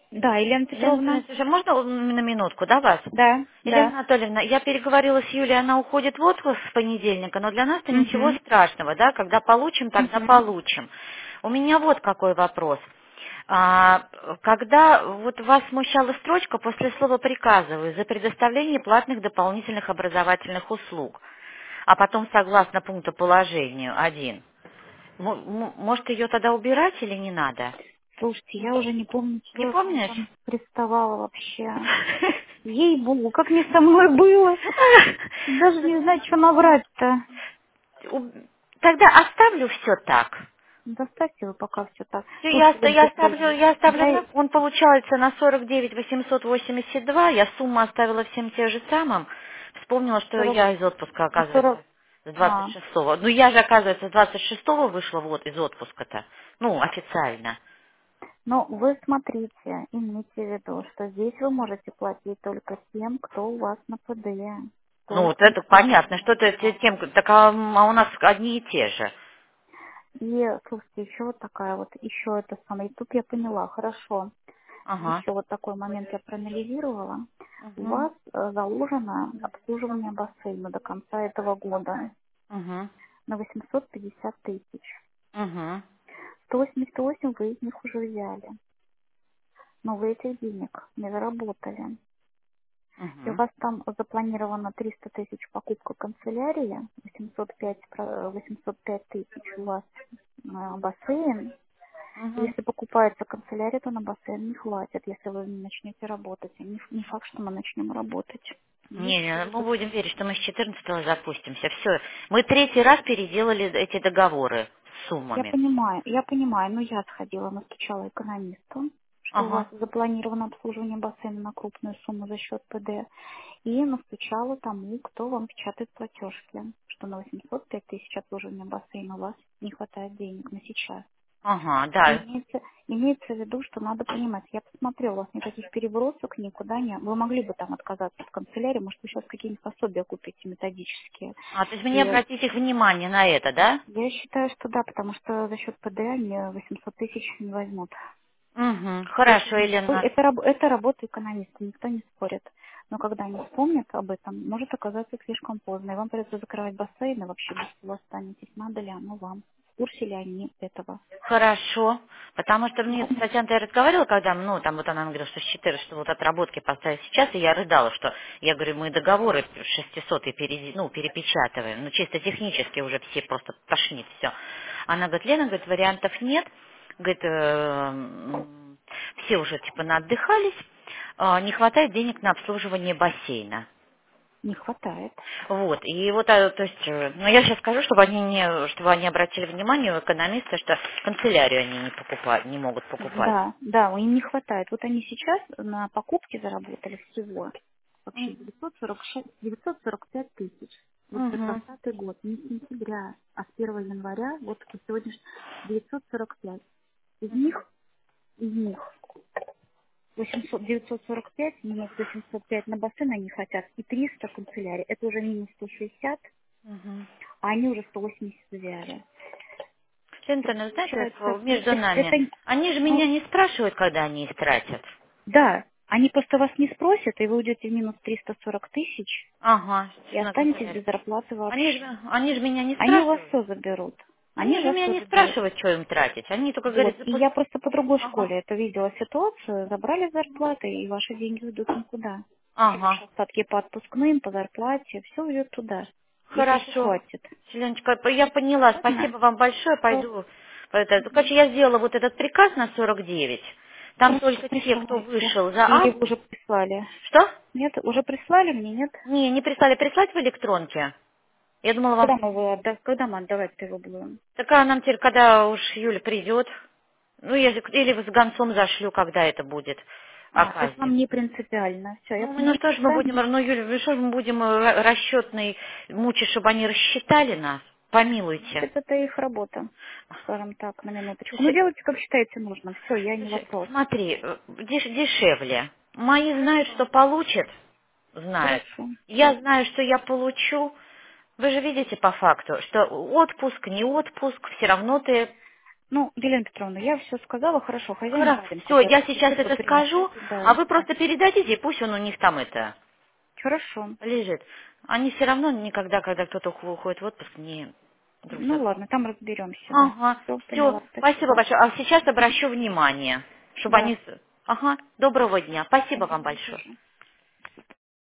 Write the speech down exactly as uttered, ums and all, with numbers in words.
Да, Елена Елена Петровна. Анатольевна, слушай, можно м, на минутку, да, вас? Да, Елена да. Анатольевна, я переговорила с Юлей, она уходит в отпуск с понедельника, но для нас-то ничего Угу. страшного, да, когда получим, тогда Угу. получим. У меня вот какой вопрос. А, когда вот вас смущала строчка после слова «приказываю» за предоставление платных дополнительных образовательных услуг, а потом согласно пункту положению один, м- м- может ее тогда убирать или не надо? Слушайте, я уже не помню, Не чего я к вам помнишь? там приставала вообще. Ей-богу, как мне со мной было. Даже не знаю, что наврать-то. У- Тогда оставлю все так. Доставьте вы пока все так. Всё, я, Слушайте, оста- Елена я оставлю, Петровна, я оставлю, я на- он получается на сорок девять восемьсот восемьдесят два, я сумму оставила всем те же самым, вспомнила, что сорок, я из отпуска, сорок, оказывается, с двадцать а, шестого. Ну, я же, оказывается, с двадцать шестого вышла вот из отпуска-то, ну, официально. но вы смотрите, имейте в виду, что здесь вы можете платить только тем, кто у вас на ПД. Ну, вот Только это понятно, исключительно. что-то те- тем, так а, м, а у нас одни и те же. И, слушайте, еще вот такая вот, еще это самое, и тут я поняла, хорошо, Ага. еще вот такой момент я проанализировала. У Угу. вас э, заложено обслуживание бассейна до конца этого года Угу. на восемьсот пятьдесят тысяч. Угу. сто восемьдесят восемь вы из них уже взяли, но вы этих денег не заработали. И у Угу. вас там запланировано триста тысяч покупка канцелярии, восемьсот пять, про- восемьсот пять тысяч у вас э, бассейн. Угу. Если покупается канцелярия, то на бассейн не хватит, если вы не начнете работать. И Не, не факт, что мы начнем работать. Не, Имейте в не, мы виду. будем верить, что мы с четырнадцатого запустимся. Все. Мы третий раз переделали эти договоры с Я суммами. понимаю, я понимаю, но я сходила, настучала экономисту, что у вас Ага. запланировано обслуживание бассейна на крупную сумму за счет ПД, и настучала тому, кто вам печатает платежки, что на восемьсот пять тысяч обслуживания бассейна у вас не хватает денег на сейчас. Ага, И да. имеется, имеется в виду, что надо понимать, я посмотрела, у вас никаких перебросок никуда не... Вы могли бы там отказаться от канцелярии, может, вы сейчас какие-нибудь пособия купите методические. А, то есть мне И обратить их внимание на это, да? я считаю, что да, потому что за счет ПД они восемьсот тысяч не возьмут. Угу. То есть Хорошо, ой, Елена. это, раб- это работа экономиста, никто не спорит. Но когда они вспомнят об этом, может оказаться слишком поздно. И вам придется закрывать бассейн, и вообще без всего останетесь. Надо ли оно вам? В курсе ли они этого? Хорошо. Потому что мне с Татьяной я разговаривала, когда, ну, там вот она говорила, что считает, что вот отработки поставить сейчас, и я рыдала, что, я говорю, мы договоры шестисотые пере, ну, перепечатываем, ну, чисто технически уже все просто тошнит все. Она говорит, Лена, говорит, вариантов нет, говорит, э, м, все уже типа наотдыхались, а, не хватает денег на обслуживание бассейна. Не хватает. Вот, и вот, а, то есть, э, ну, я сейчас скажу, чтобы они не, чтобы они обратили внимание, у экономиста, что канцелярию они не покупают, не могут покупать. Да, да, им не хватает. Вот они сейчас на покупке заработали всего вообще Мгм. девятьсот сорок шесть, девятьсот сорок пять тысяч. Вот за Мгм. двадцатый год, не с сентября, а с первого января, вот по сегодня девятьсот сорок пять. Из них, из них восемьсот, девятьсот сорок пять минус восемьсот пять на бассейн они хотят и триста канцелярий. Это уже минус сто шестьдесят, Мгм. а они уже сто восемьдесят взяли. Центр, знаете, Получается, вот между это, нами, это, они же ну, меня не спрашивают, когда они истратят. да, они просто вас не спросят, и вы уйдете в минус триста сорок тысяч Ага, и на останетесь канцелярию. без зарплаты Они вообще. же, они же меня не Они у вас спрашивают. все заберут. Они Они у же вас меня все не заберут. спрашивают, что им тратить. Они только Вот. говорят, И запусти. я просто по другой Ага. школе это видела ситуацию. Забрали зарплаты, и ваши деньги уйдут никуда. Все Ага. ваши остатки по отпускным, по зарплате, все уйдет туда. Если Хорошо. хватит. Леночка, я поняла. Ладно? Спасибо вам большое. Всё. Пойду. Это- Короче, я сделала вот этот приказ на сорок девять. Там Хорошо, только те, кто присылайте. вышел за Или вы август. уже прислали? Что? Нет, уже прислали мне, нет? Не, не прислали. Прислать в электронке? Я думала, вам... Когда мы его отда- когда мы отдавать-то его будем? Такая нам теперь, когда уж Юля придет. Ну, если... Или с гонцом зашлю, когда это будет А, то есть оказия. вам не принципиально. Все, я Ну, мы- ну поняла, что ж мы да? будем, ну, Юля, ну что ж мы будем э, расчетный мучить, чтобы они рассчитали нас? Помилуйте. Значит, это их работа, скажем так, на минуточку. Ну, Слушай, делайте, как считаете нужным. Все, я не слушай, вопрос. смотри, э, деш- дешевле. Мои знают, что получат, знают. Хорошо. Я знаю, что я получу. Вы же видите по факту, что отпуск, не отпуск, все равно ты... Ну, Елена Петровна, я все сказала, хорошо, хозяин Хорошо, рядом все, сейчас. я сейчас Пусть вот это принесет, скажу, а да, вы да. просто передадите, пусть он у них там это Хорошо. лежит. Они все равно никогда, когда кто-то уху- уходит в отпуск, не друг Ну за ладно, друга. там разберемся, да. Ага, Все, все, поняла. спасибо Спасибо. большое. А сейчас Мгм. обращу внимание, чтобы они... Да. с- Ага, доброго дня. Спасибо вам Вам большое. тоже.